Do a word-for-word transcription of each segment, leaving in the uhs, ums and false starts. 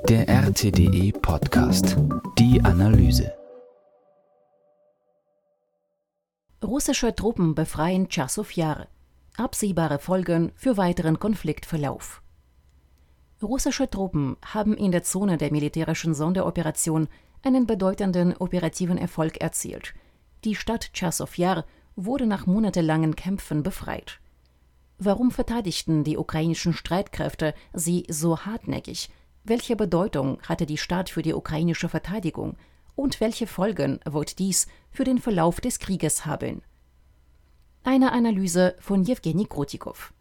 Der R T D E Podcast. Die Analyse. Russische Truppen befreien Chasov Yar. Absehbare Folgen für weiteren Konfliktverlauf. Russische Truppen haben in der Zone der militärischen Sonderoperation einen bedeutenden operativen Erfolg erzielt. Die Stadt Chasov Yar wurde nach monatelangen Kämpfen befreit. Warum verteidigten die ukrainischen Streitkräfte sie so hartnäckig? Welche Bedeutung hatte die Stadt für die ukrainische Verteidigung? Und welche Folgen wird dies für den Verlauf des Krieges haben? Eine Analyse von Jewgeni Krutikow.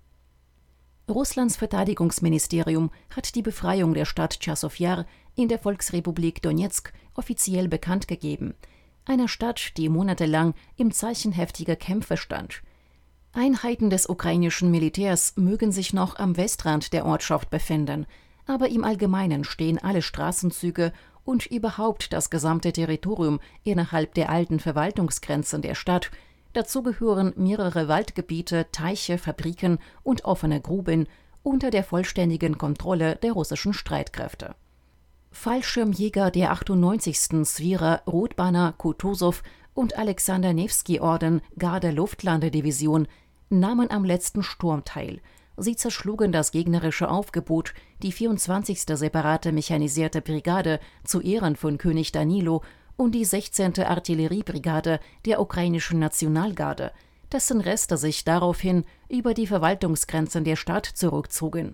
Russlands Verteidigungsministerium hat die Befreiung der Stadt Chasov Yar in der Volksrepublik Donezk offiziell bekannt gegeben, einer Stadt, die monatelang im Zeichen heftiger Kämpfe stand. Einheiten des ukrainischen Militärs mögen sich noch am Westrand der Ortschaft befinden, aber im Allgemeinen stehen alle Straßenzüge und überhaupt das gesamte Territorium innerhalb der alten Verwaltungsgrenzen der Stadt. Dazu gehören mehrere Waldgebiete, Teiche, Fabriken und offene Gruben unter der vollständigen Kontrolle der russischen Streitkräfte. Fallschirmjäger der achtundneunzigsten Swira Rotbana Kutusow und Alexander Newski-Orden Garde-Luftlandedivision nahmen am letzten Sturm teil. Sie zerschlugen das gegnerische Aufgebot, die vierundzwanzigste separate mechanisierte Brigade zu Ehren von König Danilo und die sechzehnte Artilleriebrigade der ukrainischen Nationalgarde, dessen Reste sich daraufhin über die Verwaltungsgrenzen der Stadt zurückzogen.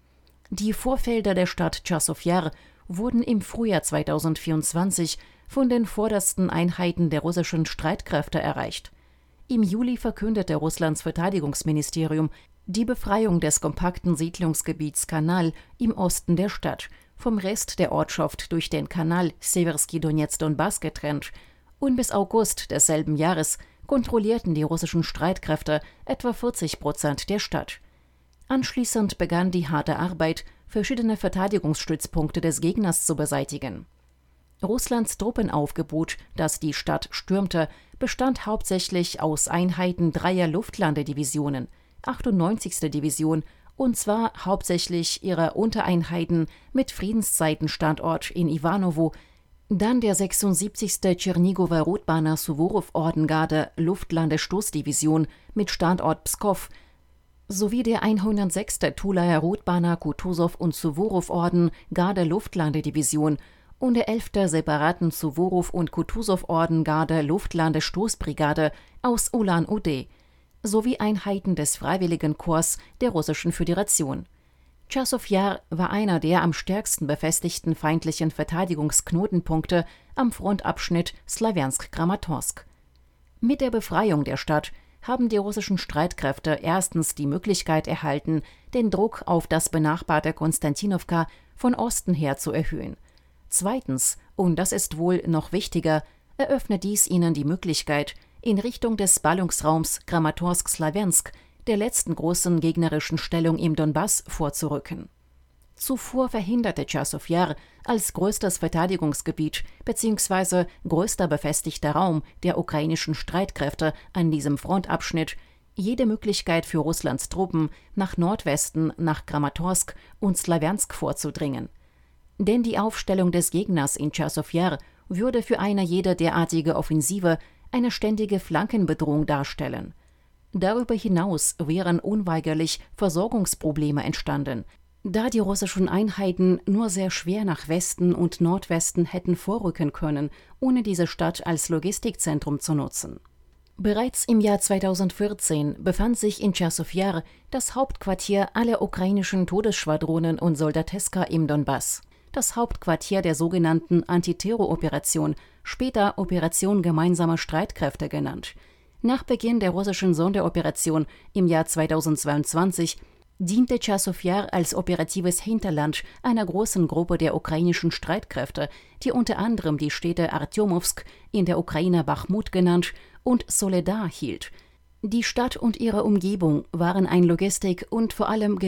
Die Vorfelder der Stadt Chasov Yar wurden im Frühjahr zweitausendvierundzwanzig von den vordersten Einheiten der russischen Streitkräfte erreicht. Im Juli verkündete Russlands Verteidigungsministerium die Befreiung des kompakten Siedlungsgebiets Kanal im Osten der Stadt, vom Rest der Ortschaft durch den Kanal Sewerski Donetsk-Donbass getrennt, und bis August desselben Jahres kontrollierten die russischen Streitkräfte etwa vierzig Prozent der Stadt. Anschließend begann die harte Arbeit, verschiedene Verteidigungsstützpunkte des Gegners zu beseitigen. Russlands Truppenaufgebot, das die Stadt stürmte, bestand hauptsächlich aus Einheiten dreier Luftlandedivisionen, achtundneunzigste Division, und zwar hauptsächlich ihrer Untereinheiten mit Friedenszeitenstandort in Ivanowo, dann der sechsundsiebzigste Tschernigower Rotbana Suworow-Ordengarde Luftlandestoßdivision mit Standort Pskow sowie der hundertsechste Tulaer Rotbana Kutusow und Suworow-Orden Garde Luftlandedivision und der elfte separaten Suworow- und Kutusow-Ordengarde Luftlandestoßbrigade aus Ulan-Ude sowie Einheiten des Freiwilligenkorps der Russischen Föderation. Chasov Yar war einer der am stärksten befestigten feindlichen Verteidigungsknotenpunkte am Frontabschnitt Slawjansk-Kramatorsk. Mit der Befreiung der Stadt haben die russischen Streitkräfte erstens die Möglichkeit erhalten, den Druck auf das benachbarte Konstantinowka von Osten her zu erhöhen. Zweitens, und das ist wohl noch wichtiger, eröffnet dies ihnen die Möglichkeit, in Richtung des Ballungsraums Kramatorsk-Slawjansk, der letzten großen gegnerischen Stellung im Donbass, vorzurücken. Zuvor verhinderte Chasov Yar als größtes Verteidigungsgebiet bzw. größter befestigter Raum der ukrainischen Streitkräfte an diesem Frontabschnitt jede Möglichkeit für Russlands Truppen, nach Nordwesten, nach Kramatorsk und Slawjansk vorzudringen. Denn die Aufstellung des Gegners in Chasov Yar würde für eine jede derartige Offensive eine ständige Flankenbedrohung darstellen. Darüber hinaus wären unweigerlich Versorgungsprobleme entstanden, da die russischen Einheiten nur sehr schwer nach Westen und Nordwesten hätten vorrücken können, ohne diese Stadt als Logistikzentrum zu nutzen. Bereits im Jahr zweitausendvierzehn befand sich in Chasov Yar das Hauptquartier aller ukrainischen Todesschwadronen und Soldateska im Donbass. Das Hauptquartier der sogenannten Antiterror-Operation, später Operation Gemeinsame Streitkräfte genannt. Nach Beginn der russischen Sonderoperation im Jahr zweitausendzweiundzwanzig diente Chasov Yar als operatives Hinterland einer großen Gruppe der ukrainischen Streitkräfte, die unter anderem die Städte Artjomowsk, in der Ukraine Bachmut genannt, und Soledar hielt. Die Stadt und ihre Umgebung waren ein Logistik- und vor allem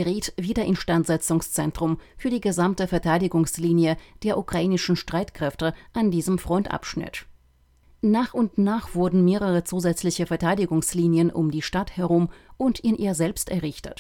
Gerät-Wiederinstandsetzungszentrum für die gesamte Verteidigungslinie der ukrainischen Streitkräfte an diesem Frontabschnitt. Nach und nach wurden mehrere zusätzliche Verteidigungslinien um die Stadt herum und in ihr selbst errichtet.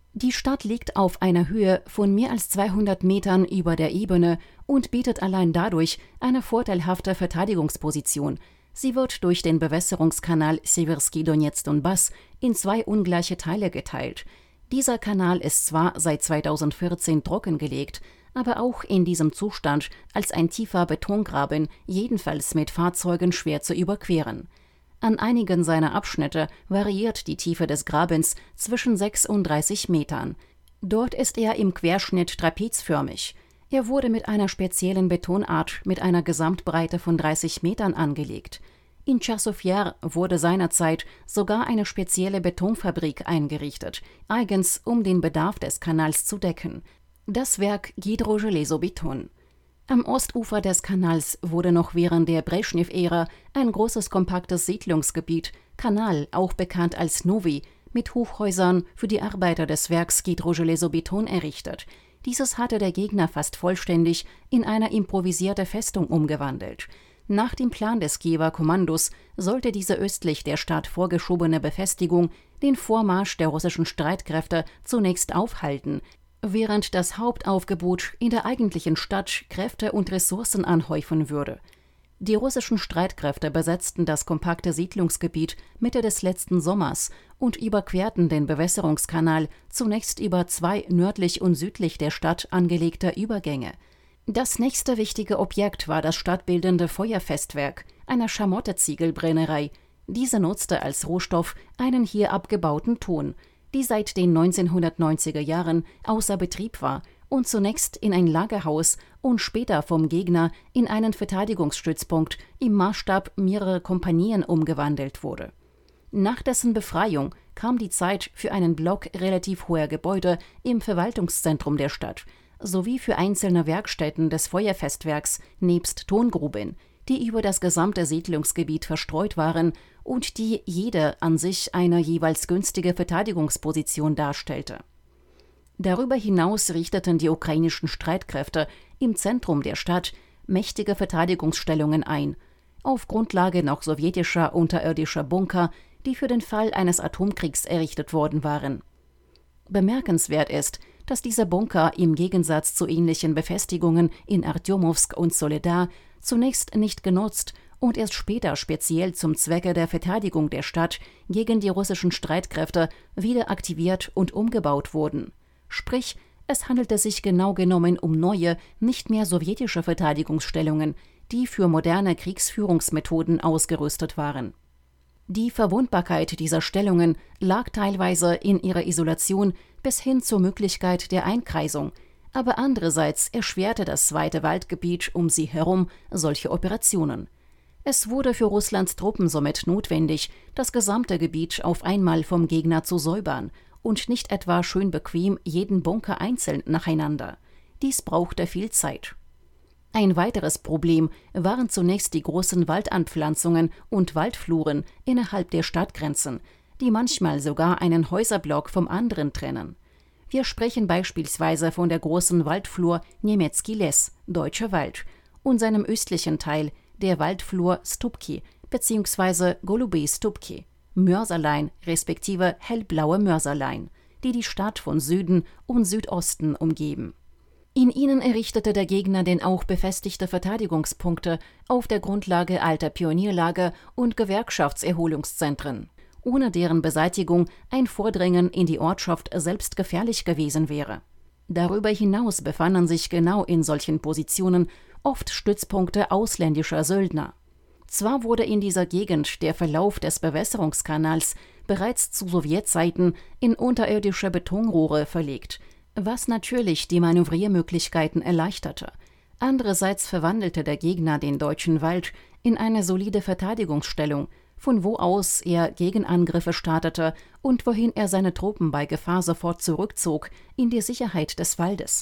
Die Stadt liegt auf einer Höhe von mehr als zweihundert Metern über der Ebene und bietet allein dadurch eine vorteilhafte Verteidigungsposition. Sie wird durch den Bewässerungskanal Sewerski Donez-Donbass in zwei ungleiche Teile geteilt. Dieser Kanal ist zwar seit zweitausendvierzehn trockengelegt, aber auch in diesem Zustand als ein tiefer Betongraben, jedenfalls mit Fahrzeugen schwer zu überqueren. An einigen seiner Abschnitte variiert die Tiefe des Grabens zwischen sechsunddreißig Metern. Dort ist er im Querschnitt trapezförmig. Er wurde mit einer speziellen Betonart mit einer Gesamtbreite von dreißig Metern angelegt. In Chasov Yar wurde seinerzeit sogar eine spezielle Betonfabrik eingerichtet, eigens um den Bedarf des Kanals zu decken. Das Werk Gidroželezo-Beton. Am Ostufer des Kanals wurde noch während der Breschnew-Ära ein großes kompaktes Siedlungsgebiet, Kanal, auch bekannt als Novi, mit Hochhäusern für die Arbeiter des Werks Gidroželezo-Beton errichtet. Dieses hatte der Gegner fast vollständig in eine improvisierte Festung umgewandelt. Nach dem Plan des Kiewer Kommandos sollte diese östlich der Stadt vorgeschobene Befestigung den Vormarsch der russischen Streitkräfte zunächst aufhalten, während das Hauptaufgebot in der eigentlichen Stadt Kräfte und Ressourcen anhäufen würde. Die russischen Streitkräfte besetzten das kompakte Siedlungsgebiet Mitte des letzten Sommers und überquerten den Bewässerungskanal zunächst über zwei nördlich und südlich der Stadt angelegte Übergänge. Das nächste wichtige Objekt war das stadtbildende Feuerfestwerk, eine Schamotte-Ziegelbrennerei. Diese nutzte als Rohstoff einen hier abgebauten Ton, die seit den neunzehnhundertneunziger Jahren außer Betrieb war und zunächst in ein Lagerhaus und später vom Gegner in einen Verteidigungsstützpunkt im Maßstab mehrerer Kompanien umgewandelt wurde. Nach dessen Befreiung kam die Zeit für einen Block relativ hoher Gebäude im Verwaltungszentrum der Stadt, sowie für einzelne Werkstätten des Feuerfestwerks nebst Tongruben, die über das gesamte Siedlungsgebiet verstreut waren und die jede an sich eine jeweils günstige Verteidigungsposition darstellte. Darüber hinaus richteten die ukrainischen Streitkräfte im Zentrum der Stadt mächtige Verteidigungsstellungen ein, auf Grundlage noch sowjetischer unterirdischer Bunker, die für den Fall eines Atomkriegs errichtet worden waren. Bemerkenswert ist, dass diese Bunker im Gegensatz zu ähnlichen Befestigungen in Artjomowsk und Soledar zunächst nicht genutzt und erst später speziell zum Zwecke der Verteidigung der Stadt gegen die russischen Streitkräfte wieder aktiviert und umgebaut wurden. Sprich, es handelte sich genau genommen um neue, nicht mehr sowjetische Verteidigungsstellungen, die für moderne Kriegsführungsmethoden ausgerüstet waren. Die Verwundbarkeit dieser Stellungen lag teilweise in ihrer Isolation bis hin zur Möglichkeit der Einkreisung, aber andererseits erschwerte das weite Waldgebiet um sie herum solche Operationen. Es wurde für Russlands Truppen somit notwendig, das gesamte Gebiet auf einmal vom Gegner zu säubern und nicht etwa schön bequem jeden Bunker einzeln nacheinander. Dies brauchte viel Zeit. Ein weiteres Problem waren zunächst die großen Waldanpflanzungen und Waldfluren innerhalb der Stadtgrenzen, die manchmal sogar einen Häuserblock vom anderen trennen. Wir sprechen beispielsweise von der großen Waldflur Niemiecki Les, Deutscher Wald, und seinem östlichen Teil, der Waldflur Stupki bzw. Golubye Stupki, Mörserlein respektive hellblaue Mörserlein, die die Stadt von Süden und Südosten umgeben. In ihnen errichtete der Gegner denn auch befestigte Verteidigungspunkte auf der Grundlage alter Pionierlager und Gewerkschaftserholungszentren, ohne deren Beseitigung ein Vordringen in die Ortschaft selbst gefährlich gewesen wäre. Darüber hinaus befanden sich genau in solchen Positionen oft Stützpunkte ausländischer Söldner. Zwar wurde in dieser Gegend der Verlauf des Bewässerungskanals bereits zu Sowjetzeiten in unterirdische Betonrohre verlegt, was natürlich die Manövriermöglichkeiten erleichterte. Andererseits verwandelte der Gegner den deutschen Wald in eine solide Verteidigungsstellung, von wo aus er Gegenangriffe startete und wohin er seine Truppen bei Gefahr sofort zurückzog, in die Sicherheit des Waldes.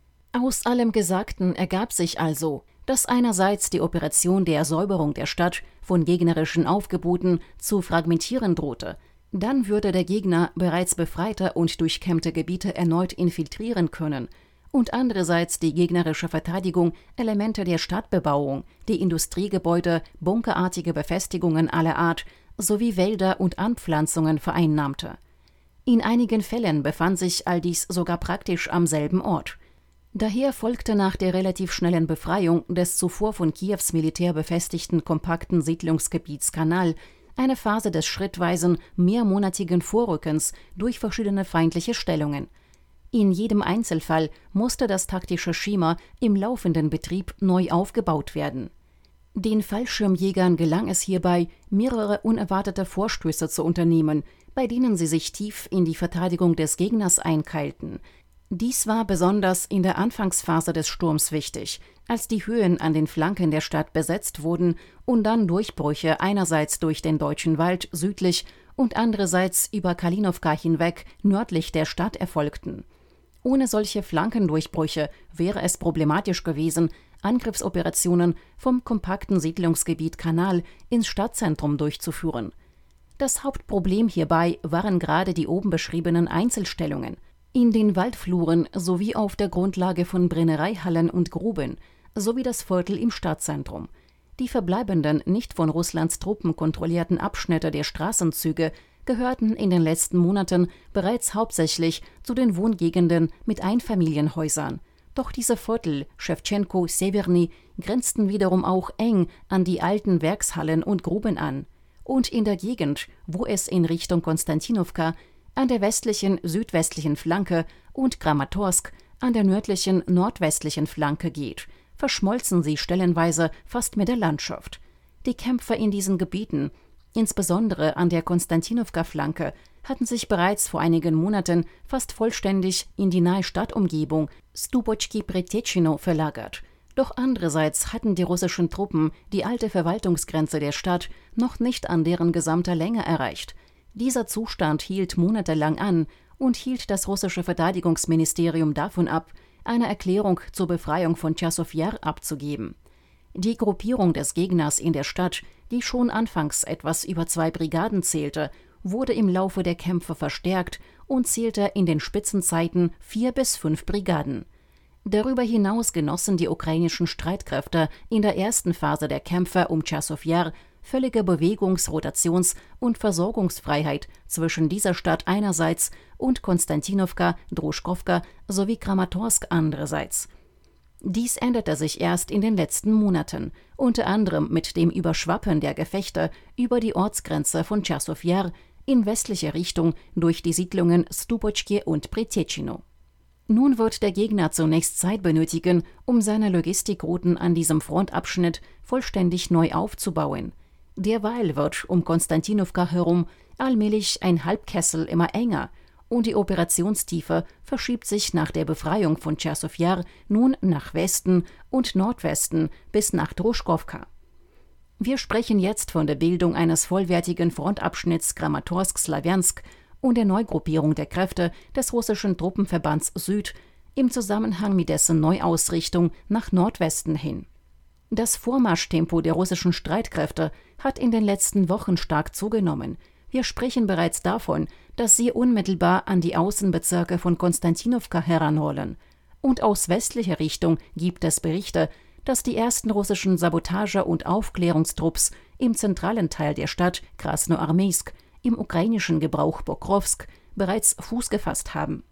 Aus allem Gesagten ergab sich also, dass einerseits die Operation der Säuberung der Stadt von gegnerischen Aufgeboten zu fragmentieren drohte, dann würde der Gegner bereits befreite und durchkämmte Gebiete erneut infiltrieren können und andererseits die gegnerische Verteidigung Elemente der Stadtbebauung, die Industriegebäude, bunkerartige Befestigungen aller Art sowie Wälder und Anpflanzungen vereinnahmte. In einigen Fällen befand sich all dies sogar praktisch am selben Ort. Daher folgte nach der relativ schnellen Befreiung des zuvor von Kiews Militär befestigten kompakten Siedlungsgebiets Kanal eine Phase des schrittweisen, mehrmonatigen Vorrückens durch verschiedene feindliche Stellungen. In jedem Einzelfall musste das taktische Schema im laufenden Betrieb neu aufgebaut werden. Den Fallschirmjägern gelang es hierbei, mehrere unerwartete Vorstöße zu unternehmen, bei denen sie sich tief in die Verteidigung des Gegners einkeilten. Dies war besonders in der Anfangsphase des Sturms wichtig, als die Höhen an den Flanken der Stadt besetzt wurden und dann Durchbrüche einerseits durch den Deutschen Wald südlich und andererseits über Kalinowka hinweg nördlich der Stadt erfolgten. Ohne solche Flankendurchbrüche wäre es problematisch gewesen, Angriffsoperationen vom kompakten Siedlungsgebiet Kanal ins Stadtzentrum durchzuführen. Das Hauptproblem hierbei waren gerade die oben beschriebenen Einzelstellungen. In den Waldfluren sowie auf der Grundlage von Brennereihallen und Gruben, sowie das Viertel im Stadtzentrum. Die verbleibenden, nicht von Russlands Truppen kontrollierten Abschnitte der Straßenzüge gehörten in den letzten Monaten bereits hauptsächlich zu den Wohngegenden mit Einfamilienhäusern. Doch diese Viertel, Schewtschenko, Sewerny, grenzten wiederum auch eng an die alten Werkshallen und Gruben an. Und in der Gegend, wo es in Richtung Konstantinowka, an der westlichen, südwestlichen Flanke und Kramatorsk an der nördlichen, nordwestlichen Flanke geht, verschmolzen sie stellenweise fast mit der Landschaft. Die Kämpfer in diesen Gebieten, insbesondere an der Konstantinowka-Flanke, hatten sich bereits vor einigen Monaten fast vollständig in die nahe Stadtumgebung Stubotschki-Pretechino verlagert. Doch andererseits hatten die russischen Truppen die alte Verwaltungsgrenze der Stadt noch nicht an deren gesamter Länge erreicht. Dieser Zustand hielt monatelang an und hielt das russische Verteidigungsministerium davon ab, eine Erklärung zur Befreiung von Chasov Jar abzugeben. Die Gruppierung des Gegners in der Stadt, die schon anfangs etwas über zwei Brigaden zählte, wurde im Laufe der Kämpfe verstärkt und zählte in den Spitzenzeiten vier bis fünf Brigaden. Darüber hinaus genossen die ukrainischen Streitkräfte in der ersten Phase der Kämpfe um Chasov Jar völlige Bewegungs-, Rotations- und Versorgungsfreiheit zwischen dieser Stadt einerseits und Konstantinowka, Droschkowka sowie Kramatorsk andererseits. Dies änderte sich erst in den letzten Monaten, unter anderem mit dem Überschwappen der Gefechte über die Ortsgrenze von Chasov Jar in westliche Richtung durch die Siedlungen Stubotschki und Pretechino. Nun wird der Gegner zunächst Zeit benötigen, um seine Logistikrouten an diesem Frontabschnitt vollständig neu aufzubauen. Derweil wird um Konstantinowka herum allmählich ein Halbkessel immer enger und die Operationstiefe verschiebt sich nach der Befreiung von Chasov Jar nun nach Westen und Nordwesten bis nach Droschkowka. Wir sprechen jetzt von der Bildung eines vollwertigen Frontabschnitts Kramatorsk-Slawjansk und der Neugruppierung der Kräfte des russischen Truppenverbands Süd im Zusammenhang mit dessen Neuausrichtung nach Nordwesten hin. Das Vormarschtempo der russischen Streitkräfte hat in den letzten Wochen stark zugenommen. Wir sprechen bereits davon, dass sie unmittelbar an die Außenbezirke von Konstantinowka heranrollen. Und aus westlicher Richtung gibt es Berichte, dass die ersten russischen Sabotage- und Aufklärungstrupps im zentralen Teil der Stadt Krasnoarmejsk, im ukrainischen Gebrauch Pokrowsk, bereits Fuß gefasst haben.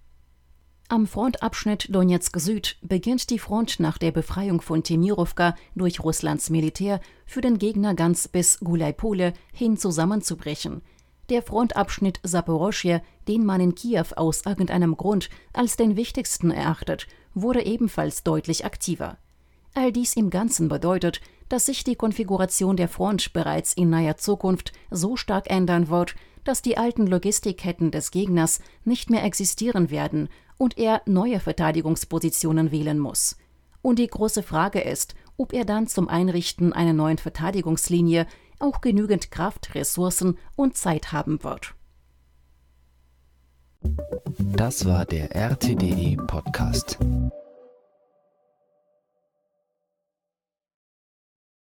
Am Frontabschnitt Donezk Süd beginnt die Front nach der Befreiung von Temirowka durch Russlands Militär für den Gegner ganz bis Gulaipole hin zusammenzubrechen. Der Frontabschnitt Saporoschje, den man in Kiew aus irgendeinem Grund als den wichtigsten erachtet, wurde ebenfalls deutlich aktiver. All dies im Ganzen bedeutet, dass sich die Konfiguration der Front bereits in naher Zukunft so stark ändern wird, dass die alten Logistikketten des Gegners nicht mehr existieren werden und er neue Verteidigungspositionen wählen muss. Und die große Frage ist, ob er dann zum Einrichten einer neuen Verteidigungslinie auch genügend Kraft, Ressourcen und Zeit haben wird. Das war der R T D E Podcast.